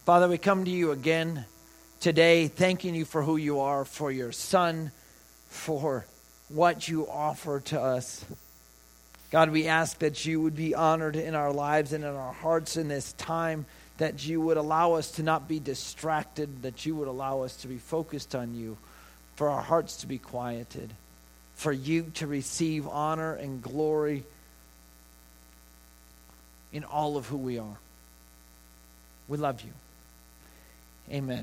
Father, we come to you again today, thanking you for who you are, for your Son, for what you offer to us. God, we ask that you would be honored in our lives and in our hearts in this time, that you would allow us to not be distracted, that you would allow us to be focused on you, for our hearts to be quieted, for you to receive honor and glory in all of who we are. We love you. Amen.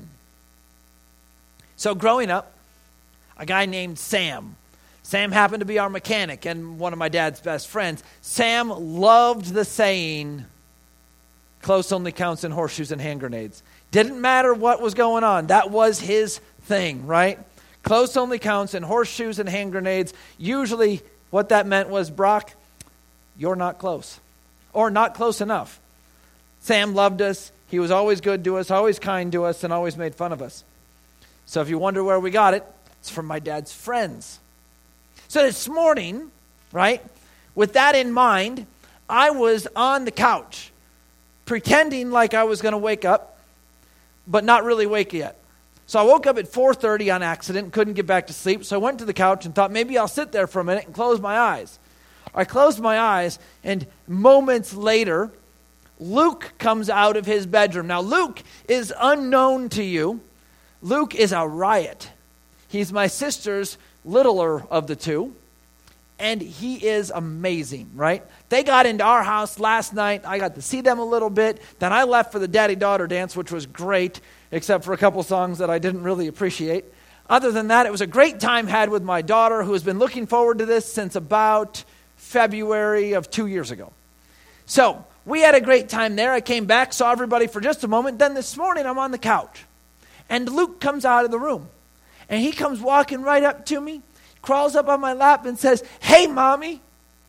So growing up, a guy named Sam happened to be our mechanic and one of my dad's best friends. Sam loved the saying, close only counts in horseshoes and hand grenades. Didn't matter what was going on. That was his thing, right? Close only counts in horseshoes and hand grenades. Usually what that meant was, Brock, you're not close. Or not close enough. Sam loved us. He was always good to us, always kind to us, and always made fun of us. So if you wonder where we got it, it's from my dad's friends. So this morning, right, with that in mind, I was on the couch, pretending like I was going to wake up, but not really wake yet. So I woke up at 4:30 on accident, couldn't get back to sleep, so I went to the couch and thought maybe I'll sit there for a minute and close my eyes. I closed my eyes, and moments later, Luke comes out of his bedroom. Now, Luke is unknown to you. Luke is a riot. He's my sister's littler of the two, and he is amazing, right? They got into our house last night. I got to see them a little bit. Then I left for the daddy-daughter dance, which was great, except for a couple songs that I didn't really appreciate. Other than that, it was a great time had with my daughter, who has been looking forward to this since about February of 2 years ago. So we had a great time there. I came back, saw everybody for just a moment. Then this morning, I'm on the couch. And Luke comes out of the room. And he comes walking right up to me, crawls up on my lap and says, "Hey, Mommy."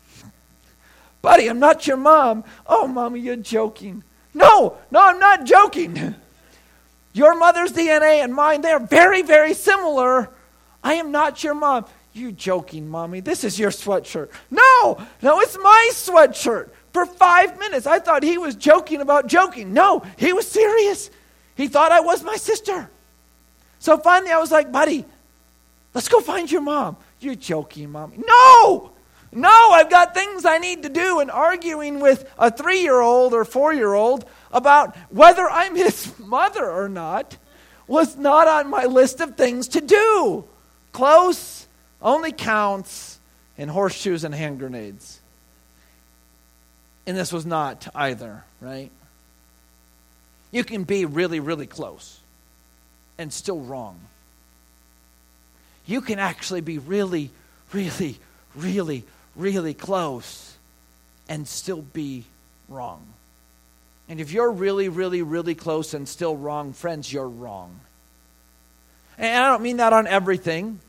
"Buddy, I'm not your mom." "Oh, Mommy, you're joking." No, I'm not joking. Your mother's DNA and mine, they're very, very similar. I am not your mom. "You joking, Mommy. This is your sweatshirt." No, it's my sweatshirt. For 5 minutes, I thought he was joking about joking. No, he was serious. He thought I was my sister. So finally I was like, "Buddy, let's go find your mom." "You're joking, Mommy." No, I've got things I need to do, and arguing with a 3-year-old or 4-year-old about whether I'm his mother or not was not on my list of things to do. Close only counts in horseshoes and hand grenades. And this was not either, right? You can be really, really close and still wrong. You can actually be really, really, really, really close and still be wrong. And if you're really, really, really close and still wrong, friends, you're wrong. And I don't mean that on everything.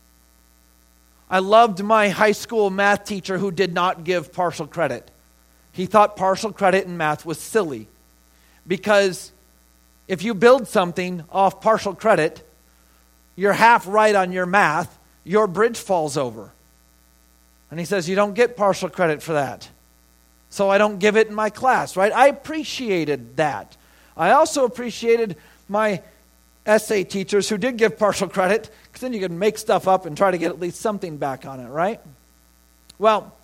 I loved my high school math teacher who did not give partial credit. He thought partial credit in math was silly, because if you build something off partial credit, you're half right on your math, your bridge falls over. And he says, you don't get partial credit for that. So I don't give it in my class, right? I appreciated that. I also appreciated my essay teachers who did give partial credit, because then you could make stuff up and try to get at least something back on it, right? Well,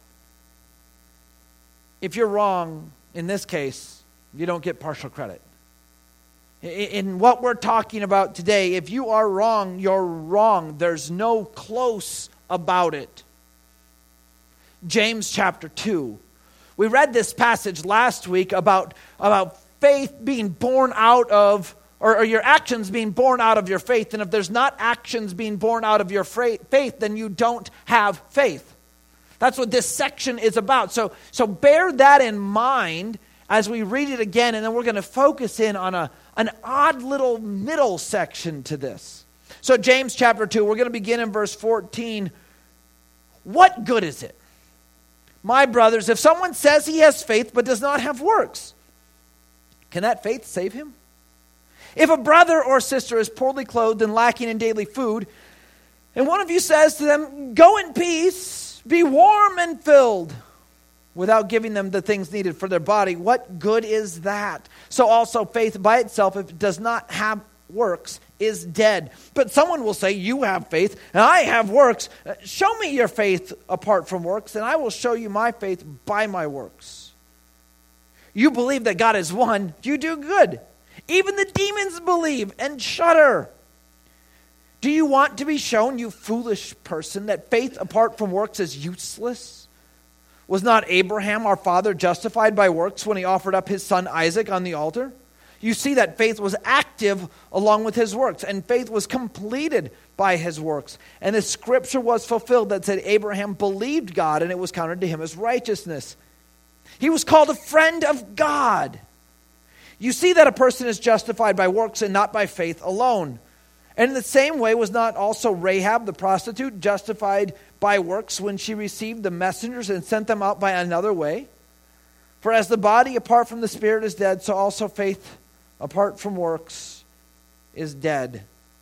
if you're wrong, in this case, you don't get partial credit. In what we're talking about today, if you are wrong, you're wrong. There's no close about it. James chapter 2. We read this passage last week about faith being born out of, or your actions being born out of your faith. And if there's not actions being born out of your faith, then you don't have faith. That's what this section is about. So bear that in mind as we read it again, and then we're going to focus in on an odd little middle section to this. So James chapter 2, we're going to begin in verse 14. What good is it, my brothers, if someone says he has faith but does not have works? Can that faith save him? If a brother or sister is poorly clothed and lacking in daily food, and one of you says to them, go in peace, be warm and filled, without giving them the things needed for their body, what good is that? So also faith by itself, if it does not have works, is dead. But someone will say, you have faith and I have works. Show me your faith apart from works, and I will show you my faith by my works. You believe that God is one, you do good. Even the demons believe and shudder. Do you want to be shown, you foolish person, that faith apart from works is useless? Was not Abraham, our father, justified by works when he offered up his son Isaac on the altar? You see that faith was active along with his works, and faith was completed by his works. And the scripture was fulfilled that said Abraham believed God, and it was counted to him as righteousness. He was called a friend of God. You see that a person is justified by works and not by faith alone. And in the same way, was not also Rahab the prostitute justified by works when she received the messengers and sent them out by another way? For as the body apart from the spirit is dead, so also faith apart from works is dead.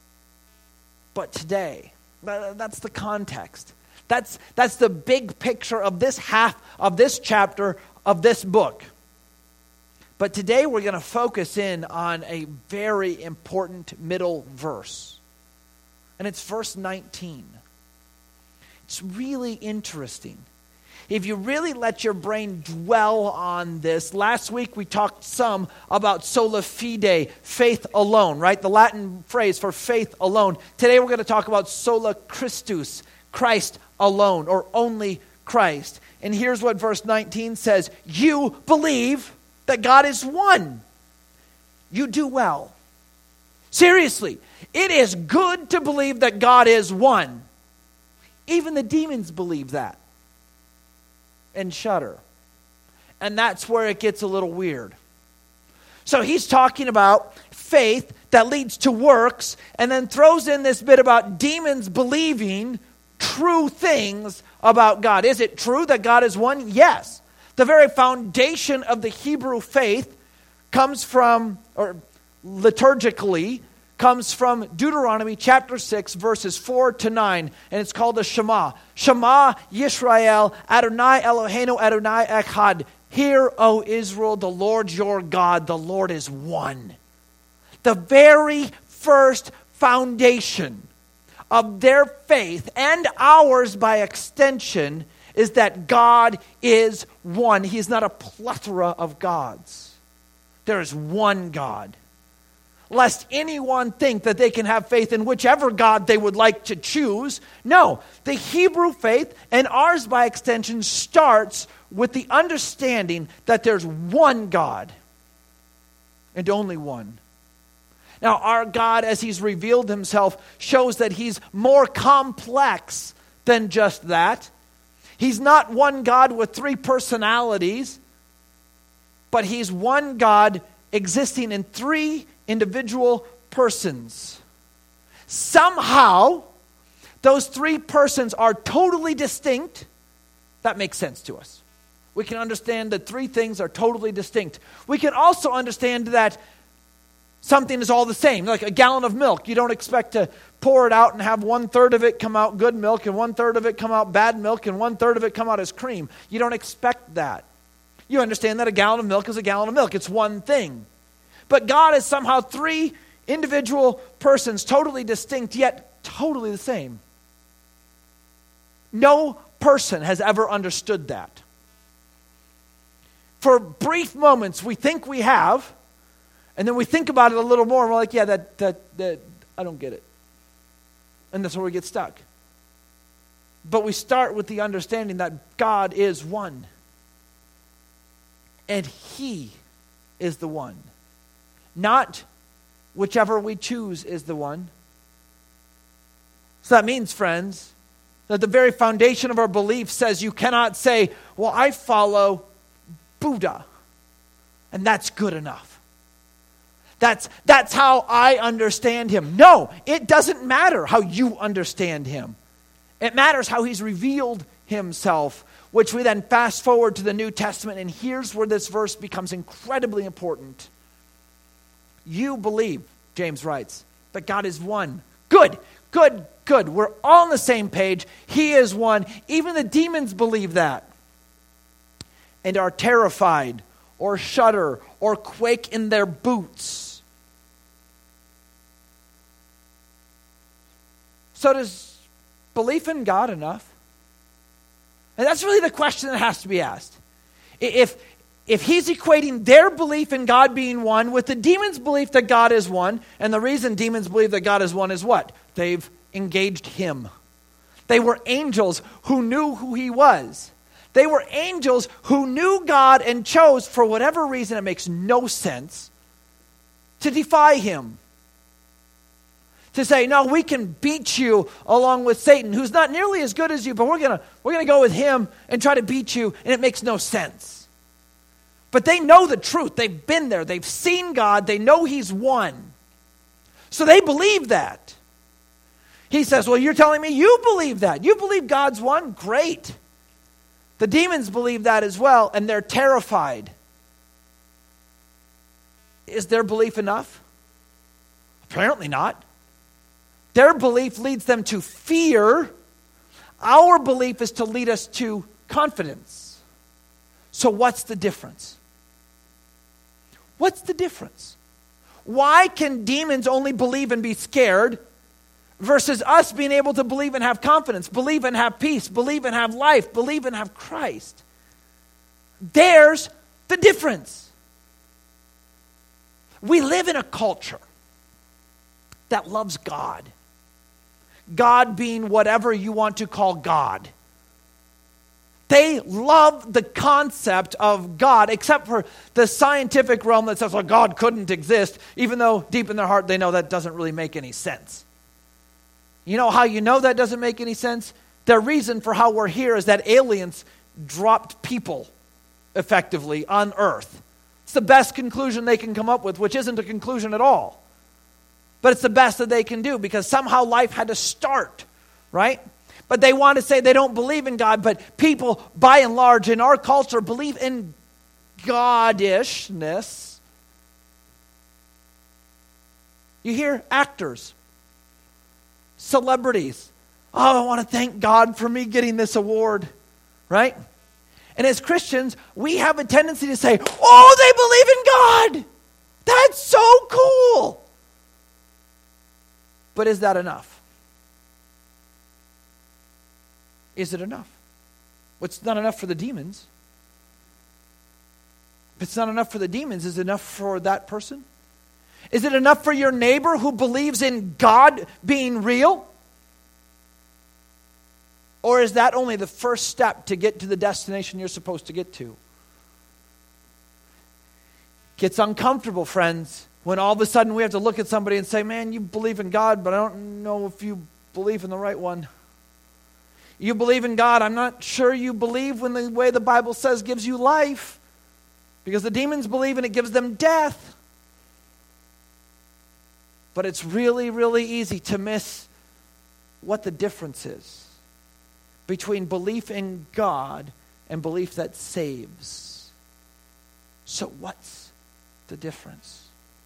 But today, that's the context. That's the big picture of this half of this chapter of this book. But today we're going to focus in on a very important middle verse. And it's verse 19. It's really interesting. If you really let your brain dwell on this, last week we talked some about sola fide, faith alone, right? The Latin phrase for faith alone. Today we're going to talk about sola Christus, Christ alone, or only Christ. And here's what verse 19 says. You believe that God is one. You do well. Seriously, it is good to believe that God is one. Even the demons believe that and shudder. And that's where it gets a little weird. So he's talking about faith that leads to works, and then throws in this bit about demons believing true things about God. Is it true that God is one? Yes. The very foundation of the Hebrew faith comes from, or liturgically, comes from Deuteronomy chapter 6, verses 4 to 9, and it's called the Shema. Shema Yisrael, Adonai Eloheinu, Adonai Echad. Hear, O Israel, the Lord your God, the Lord is one. The very first foundation of their faith, and ours by extension, is that God is one. He is not a plethora of gods. There is one God. Lest anyone think that they can have faith in whichever God they would like to choose. No, the Hebrew faith, and ours by extension, starts with the understanding that there's one God, and only one. Now, our God, as he's revealed himself, shows that he's more complex than just that. He's not one God with three personalities, but he's one God existing in three individual persons. Somehow, those three persons are totally distinct. That makes sense to us. We can understand that three things are totally distinct. We can also understand that something is all the same. Like a gallon of milk, you don't expect to pour it out and have 1/3 of it come out good milk and 1/3 of it come out bad milk and 1/3 of it come out as cream. You don't expect that. You understand that a gallon of milk is a gallon of milk. It's one thing. But God is somehow three individual persons, totally distinct, yet totally the same. No person has ever understood that. For brief moments, we think we have, and then we think about it a little more, and we're like, yeah, that I don't get it. And that's where we get stuck. But we start with the understanding that God is one. And he is the one. Not whichever we choose is the one. So that means, friends, that the very foundation of our belief says you cannot say, well, I follow Buddha, and that's good enough. That's how I understand him. No, it doesn't matter how you understand him. It matters how he's revealed himself, which we then fast forward to the New Testament, and here's where this verse becomes incredibly important. You believe, James writes, that God is one. Good, good, good. We're all on the same page. He is one. Even the demons believe that. and are terrified or shudder or quake in their boots. So does belief in God enough? And that's really the question that has to be asked. If he's equating their belief in God being one with the demons' belief that God is one, and the reason demons believe that God is one is what? They've engaged him. They were angels who knew who he was. They were angels who knew God and chose, for whatever reason it makes no sense, to defy him. To say, no, we can beat you along with Satan, who's not nearly as good as you, but we're gonna go with him and try to beat you, and it makes no sense. But they know the truth. They've been there. They've seen God. They know he's one. So they believe that. He says, well, you're telling me you believe that. You believe God's one? Great. The demons believe that as well, and they're terrified. Is their belief enough? Apparently not. Their belief leads them to fear. Our belief is to lead us to confidence. So what's the difference? What's the difference? Why can demons only believe and be scared versus us being able to believe and have confidence, believe and have peace, believe and have life, believe and have Christ? There's the difference. We live in a culture that loves God. God being whatever you want to call God. They love the concept of God, except for the scientific realm that says, well, God couldn't exist, even though deep in their heart they know that doesn't really make any sense. You know how you know that doesn't make any sense? Their reason for how we're here is that aliens dropped people effectively on Earth. It's the best conclusion they can come up with, which isn't a conclusion at all. But it's the best that they can do because somehow life had to start, right? But they want to say they don't believe in God, but people, by and large, in our culture, believe in godishness. You hear actors, celebrities. Oh, I want to thank God for me getting this award, right? And as Christians, we have a tendency to say, oh, they believe in God. That's so cool. But is that enough? Is it enough? Well, it's not enough for the demons. If it's not enough for the demons, is it enough for that person? Is it enough for your neighbor who believes in God being real? Or is that only the first step to get to the destination you're supposed to get to? Gets uncomfortable, friends, when all of a sudden we have to look at somebody and say, man, you believe in God, but I don't know if you believe in the right one. You believe in God, I'm not sure you believe when the way the Bible says gives you life. Because the demons believe and it gives them death. But it's really, really easy to miss what the difference is between belief in God and belief that saves. So what's the difference?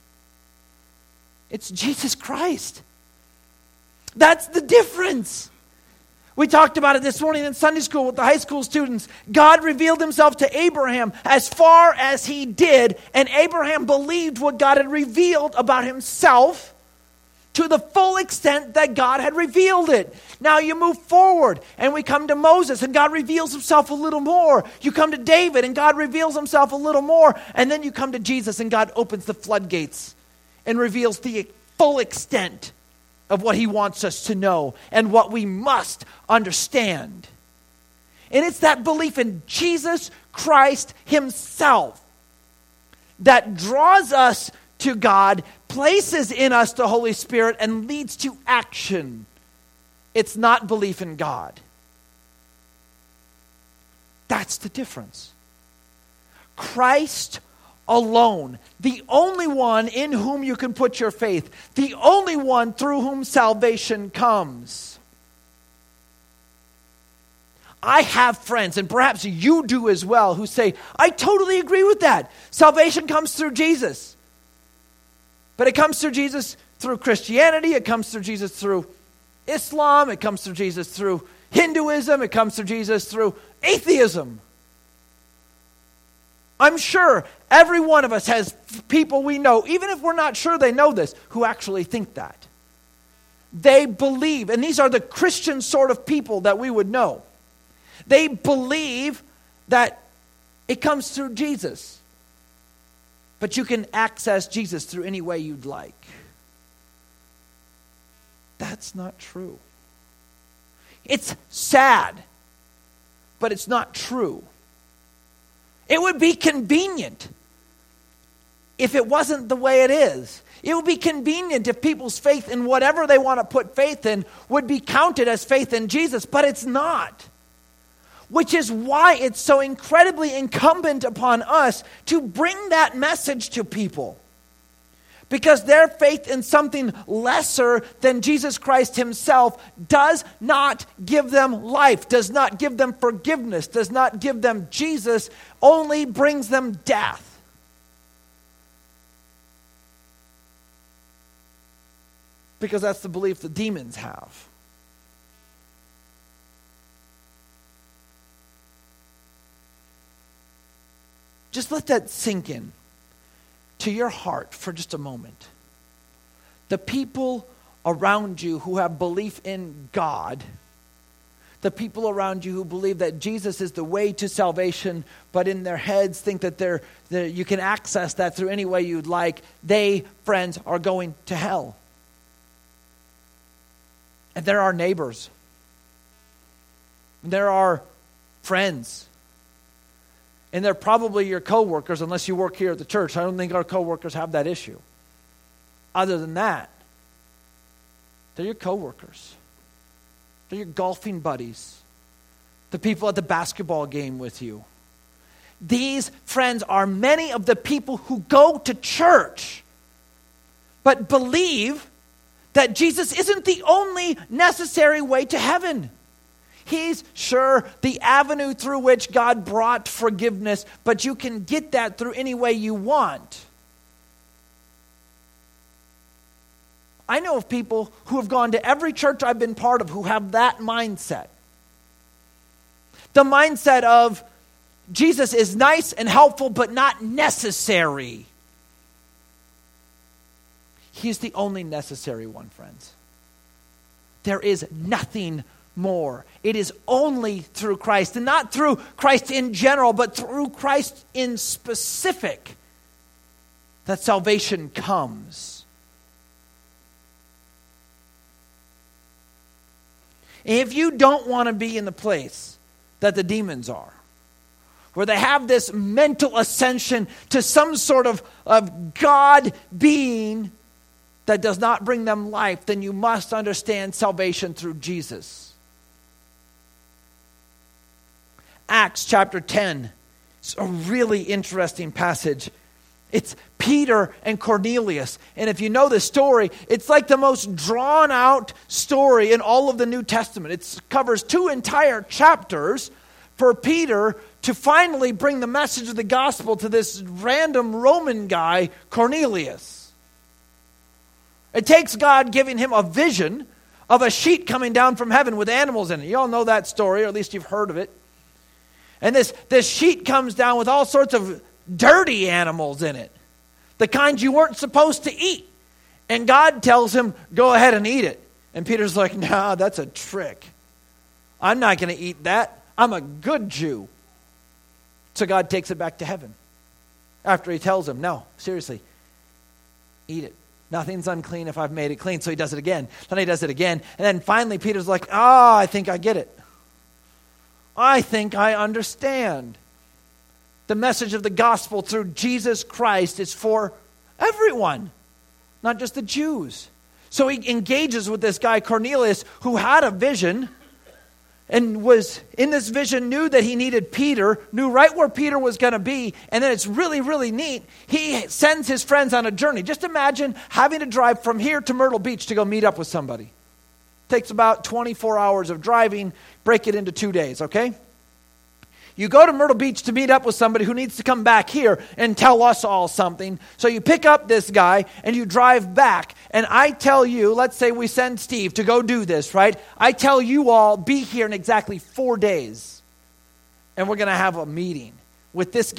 It's Jesus Christ. That's the difference. We talked about it this morning in Sunday school with the high school students. God revealed himself to Abraham as far as he did, and Abraham believed what God had revealed about himself to the full extent that God had revealed it. Now you move forward, and we come to Moses, and God reveals himself a little more. You come to David, and God reveals himself a little more. And then you come to Jesus, and God opens the floodgates and reveals the full extent of what he wants us to know and what we must understand. And it's that belief in Jesus Christ himself that draws us to God, places in us the Holy Spirit, and leads to action. It's not belief in God. That's the difference. Christ alone, the only one in whom you can put your faith, the only one through whom salvation comes. I have friends, and perhaps you do as well, who say, I totally agree with that. Salvation comes through Jesus. But it comes through Jesus through Christianity, it comes through Jesus through Islam, it comes through Jesus through Hinduism, it comes through Jesus through atheism. I'm sure every one of us has people we know, even if we're not sure they know this, who actually think that. They believe, and these are the Christian sort of people that we would know. They believe that it comes through Jesus. But you can access Jesus through any way you'd like. That's not true. It's sad, but it's not true. It would be convenient if it wasn't the way it is. It would be convenient if people's faith in whatever they want to put faith in would be counted as faith in Jesus, but it's not. Which is why it's so incredibly incumbent upon us to bring that message to people. Because their faith in something lesser than Jesus Christ himself does not give them life, does not give them forgiveness, does not give them Jesus, only brings them death. Because that's the belief the demons have. Just let that sink in to your heart for just a moment. The people around you who have belief in God, the people around you who believe that Jesus is the way to salvation, but in their heads think that you can access that through any way you'd like, they, friends, are going to hell. And there are neighbors. There are friends. And they're probably your coworkers, unless you work here at the church. I don't think our coworkers have that issue. Other than that, they're your coworkers. They're your golfing buddies. The people at the basketball game with you. These friends are many of the people who go to church, but believe that Jesus isn't the only necessary way to heaven. He's sure the avenue through which God brought forgiveness, but you can get that through any way you want. I know of people who have gone to every church I've been part of who have that mindset. The mindset of Jesus is nice and helpful, but not necessary. He's the only necessary one, friends. There is nothing more. It is only through Christ, and not through Christ in general, but through Christ in specific, that salvation comes. If you don't want to be in the place that the demons are, where they have this mental ascension to some sort of God being that does not bring them life, then you must understand salvation through Jesus. Acts chapter 10. It's a really interesting passage. It's Peter and Cornelius. And if you know the story, it's like the most drawn out story in all of the New Testament. It covers 2 entire chapters for Peter to finally bring the message of the gospel to this random Roman guy, Cornelius. It takes God giving him a vision of a sheet coming down from heaven with animals in it. You all know that story, or at least you've heard of it. And this sheet comes down with all sorts of dirty animals in it. The kind you weren't supposed to eat. And God tells him, go ahead and eat it. And Peter's like, nah, that's a trick. I'm not going to eat that. I'm a good Jew. So God takes it back to heaven. After he tells him, no, seriously, eat it. Nothing's unclean if I've made it clean. So he does it again. Then he does it again. And then finally Peter's like, I think I get it. I think I understand. The message of the gospel through Jesus Christ is for everyone, not just the Jews. So he engages with this guy Cornelius, who had a vision and was in this vision, knew that he needed Peter, knew right where Peter was going to be. And then it's really, really neat. He sends his friends on a journey. Just imagine having to drive from here to Myrtle Beach to go meet up with somebody. Takes about 24 hours of driving. Break it into 2 days, okay? You go to Myrtle Beach to meet up with somebody who needs to come back here and tell us all something. So you pick up this guy and you drive back. And I tell you, let's say we send Steve to go do this, right? I tell you all, be here in exactly 4 days. And we're going to have a meeting with this guy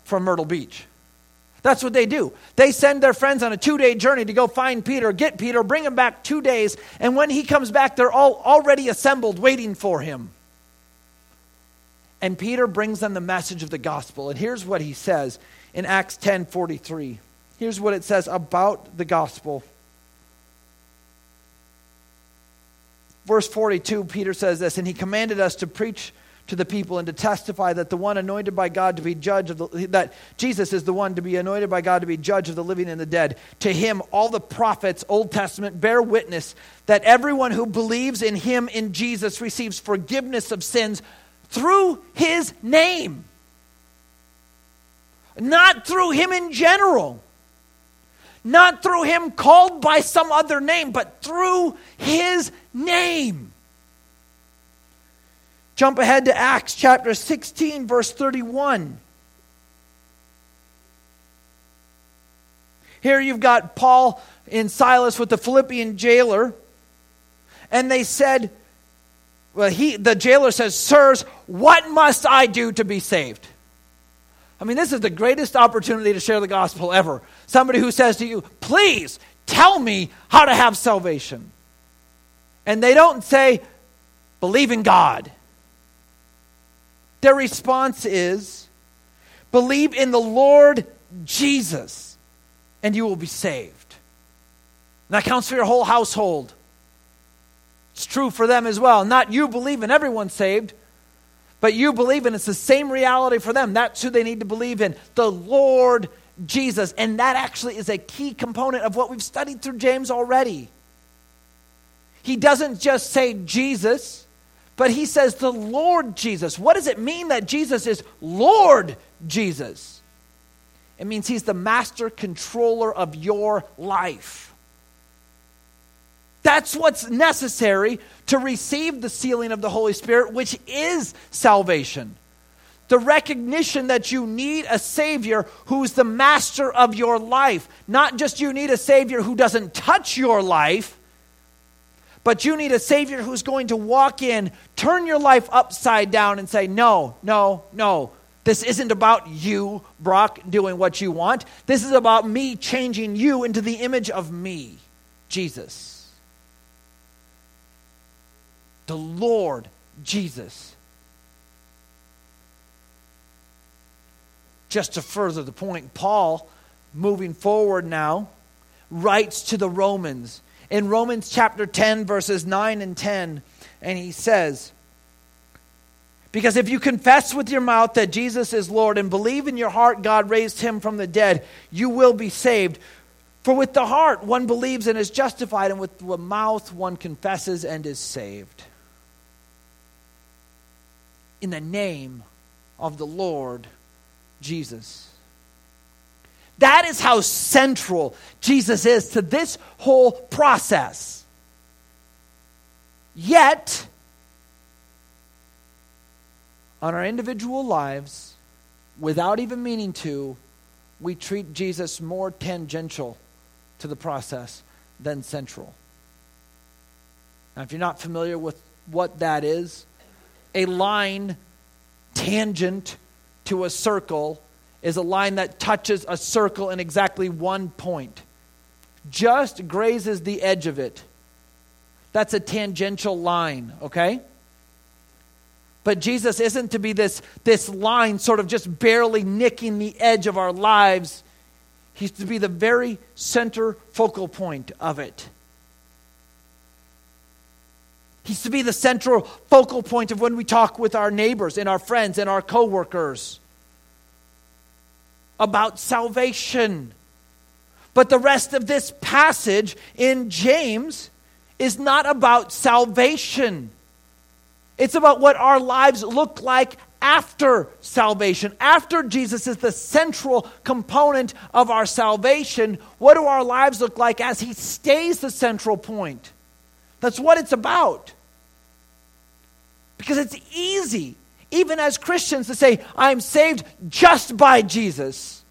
from Myrtle Beach. That's what they do. They send their friends on a 2-day journey to go find Peter, get Peter, bring him back 2 days, and when he comes back, they're all already assembled waiting for him. And Peter brings them the message of the gospel. And here's what he says in Acts 10:43. Here's what it says about the gospel. Verse 42, Peter says this, and he commanded us to preach to the people and to testify that the one anointed by God to be judge of that Jesus is the one to be anointed by God to be judge of the living and the dead. To him, all the prophets, Old Testament, bear witness that everyone who believes in him, in Jesus, receives forgiveness of sins through his name. Not through him in general. Not through him called by some other name, but through his name. Jump ahead to Acts chapter 16, verse 31. Here you've got Paul and Silas with the Philippian jailer. And they said, the jailer says, "Sirs, what must I do to be saved?" I mean, this is the greatest opportunity to share the gospel ever. Somebody who says to you, "Please tell me how to have salvation." And they don't say, "Believe in God." Their response is, "Believe in the Lord Jesus, and you will be saved." And that counts for your whole household. It's true for them as well. Not you believe and everyone's saved, but you believe, and it's the same reality for them. That's who they need to believe in, the Lord Jesus. And that actually is a key component of what we've studied through James already. He doesn't just say Jesus, but he says the Lord Jesus. What does it mean that Jesus is Lord Jesus? It means he's the master controller of your life. That's what's necessary to receive the sealing of the Holy Spirit, which is salvation. The recognition that you need a Savior who's the master of your life. Not just you need a Savior who doesn't touch your life, but you need a Savior who's going to walk in, turn your life upside down and say, "No, no, no. This isn't about you, Brock, doing what you want. This is about me changing you into the image of me, Jesus." The Lord Jesus. Just to further the point, Paul, moving forward now, writes to the Romans. In Romans chapter 10, verses 9 and 10, and he says, "Because if you confess with your mouth that Jesus is Lord and believe in your heart God raised him from the dead, you will be saved. For with the heart one believes and is justified, and with the mouth one confesses and is saved." In the name of the Lord Jesus. That is how central Jesus is to this whole process. Yet, on our individual lives, without even meaning to, we treat Jesus more tangential to the process than central. Now, if you're not familiar with what that is, a line tangent to a circle is a line that touches a circle in exactly one point. Just grazes the edge of it. That's a tangential line, okay? But Jesus isn't to be this line sort of just barely nicking the edge of our lives. He's to be the very center focal point of it. He's to be the central focal point of when we talk with our neighbors and our friends and our coworkers about salvation. But the rest of this passage in James is not about salvation. It's about what our lives look like after salvation. After Jesus is the central component of our salvation, what do our lives look like as he stays the central point? That's what it's about. Because it's easy, even as Christians, to say, "I'm saved just by Jesus."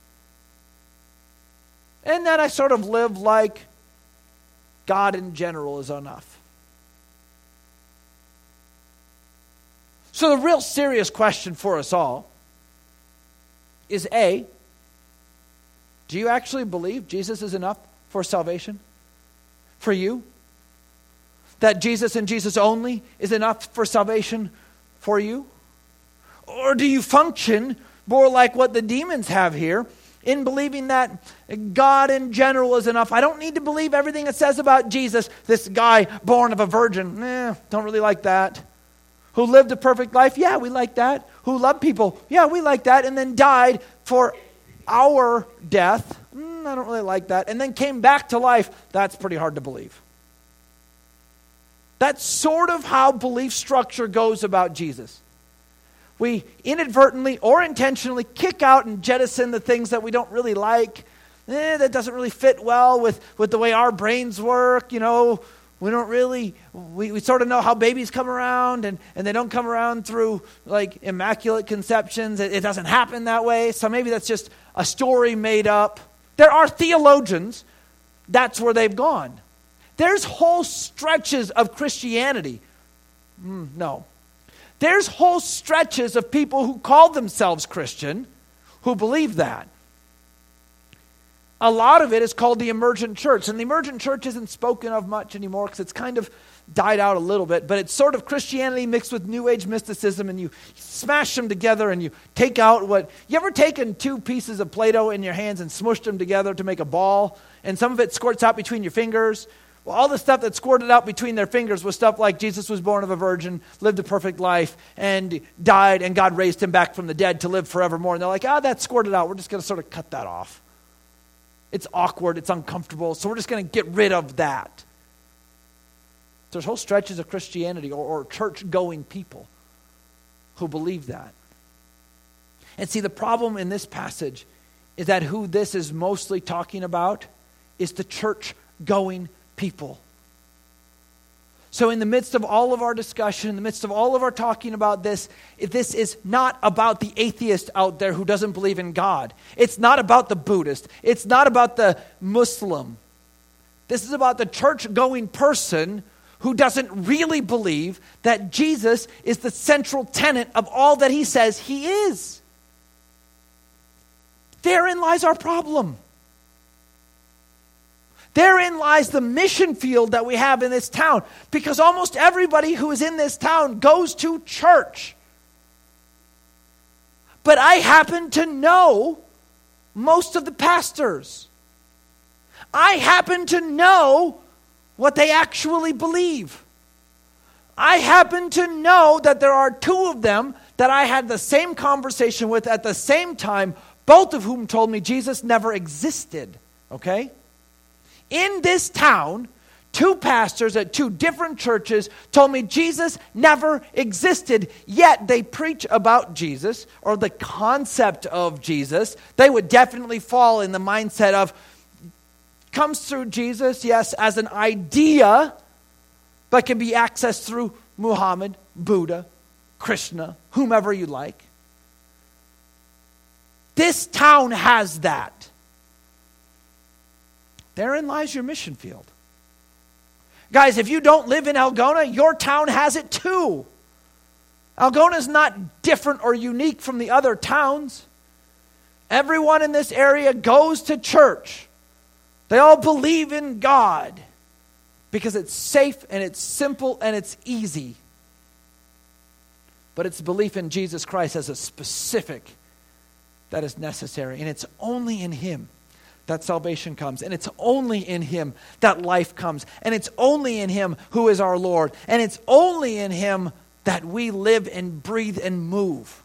And then I sort of live like God in general is enough. So the real serious question for us all is A, do you actually believe Jesus is enough for salvation? For you? That Jesus and Jesus only is enough for salvation for you? Or do you function more like what the demons have here, in believing that God in general is enough? I don't need to believe everything it says about Jesus, this guy born of a virgin. Don't really like that. Who lived a perfect life? Yeah, we like that. Who loved people? Yeah, we like that. And then died for our death. I don't really like that. And then came back to life. That's pretty hard to believe. That's sort of how belief structure goes about Jesus. We inadvertently or intentionally kick out and jettison the things that we don't really like. That doesn't really fit well with the way our brains work. We don't really, we sort of know how babies come around, and they don't come around through like immaculate conceptions. It doesn't happen that way. So maybe that's just a story made up. There are theologians, that's where they've gone. There's whole stretches of Christianity. No. There's whole stretches of people who call themselves Christian who believe that. A lot of it is called the emergent church. And the emergent church isn't spoken of much anymore because it's kind of died out a little bit. But it's sort of Christianity mixed with New Age mysticism, and you smash them together and you take out what... You ever taken two pieces of Play-Doh in your hands and smushed them together to make a ball? And some of it squirts out between your fingers? Well, all the stuff that squirted out between their fingers was stuff like Jesus was born of a virgin, lived a perfect life, and died, and God raised him back from the dead to live forevermore. And they're like, that squirted out. We're just going to sort of cut that off. It's awkward. It's uncomfortable. So we're just going to get rid of that. There's whole stretches of Christianity or church-going people who believe that. And see, the problem in this passage is that who this is mostly talking about is the church-going people. So in the midst of all of our discussion, in the midst of all of our talking about this is not about the atheist out there who doesn't believe in God. It's not about the Buddhist. It's not about the Muslim. This is about the church-going person who doesn't really believe that Jesus is the central tenet of all that he says he is. Therein lies our problem. Therein lies the mission field that we have in this town, because almost everybody who is in this town goes to church. But I happen to know most of the pastors. I happen to know what they actually believe. I happen to know that there are two of them that I had the same conversation with at the same time, both of whom told me Jesus never existed. Okay? In this town, two pastors at two different churches told me Jesus never existed, yet they preach about Jesus or the concept of Jesus. They would definitely fall in the mindset of, comes through Jesus, yes, as an idea, but can be accessed through Muhammad, Buddha, Krishna, whomever you like. This town has that. Therein lies your mission field. Guys, if you don't live in Algona, your town has it too. Algona is not different or unique from the other towns. Everyone in this area goes to church. They all believe in God because it's safe and it's simple and it's easy. But it's belief in Jesus Christ as a specific that is necessary. And it's only in him that salvation comes. And it's only in him that life comes. And it's only in him who is our Lord. And it's only in him that we live and breathe and move.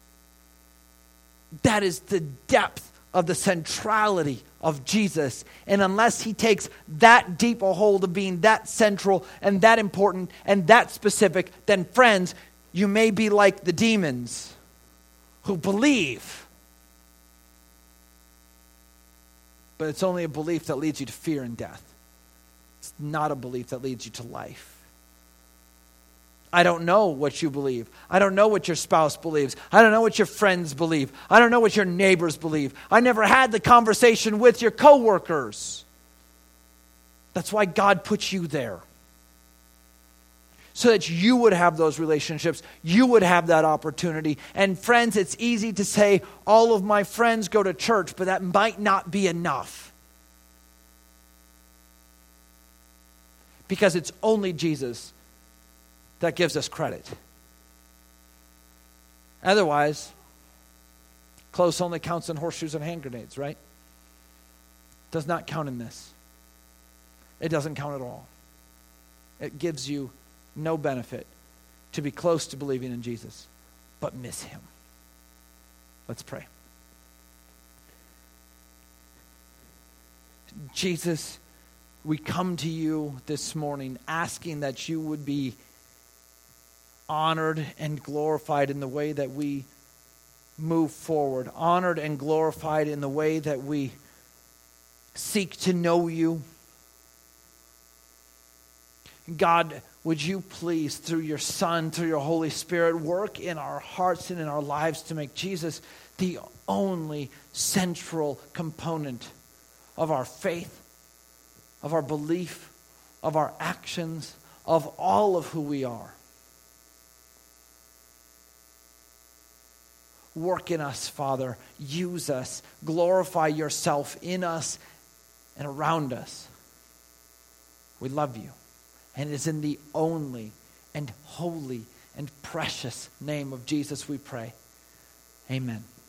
That is the depth of the centrality of Jesus. And unless he takes that deep a hold of being that central and that important and that specific, then friends, you may be like the demons who believe. But it's only a belief that leads you to fear and death. It's not a belief that leads you to life. I don't know what you believe. I don't know what your spouse believes. I don't know what your friends believe. I don't know what your neighbors believe. I never had the conversation with your coworkers. That's why God put you there. so that you would have those relationships, you would have that opportunity. And friends, it's easy to say, all of my friends go to church, but that might not be enough. Because it's only Jesus that gives us credit. Otherwise, close only counts in horseshoes and hand grenades, right? Does not count in this. It doesn't count at all. It gives you no benefit to be close to believing in Jesus, but miss him. Let's pray. Jesus, we come to you this morning asking that you would be honored and glorified in the way that we move forward, honored and glorified in the way that we seek to know you. God, would you please, through your Son, through your Holy Spirit, work in our hearts and in our lives to make Jesus the only central component of our faith, of our belief, of our actions, of all of who we are. Work in us, Father. Use us. Glorify yourself in us and around us. We love you. And it is in the only and holy and precious name of Jesus we pray. Amen.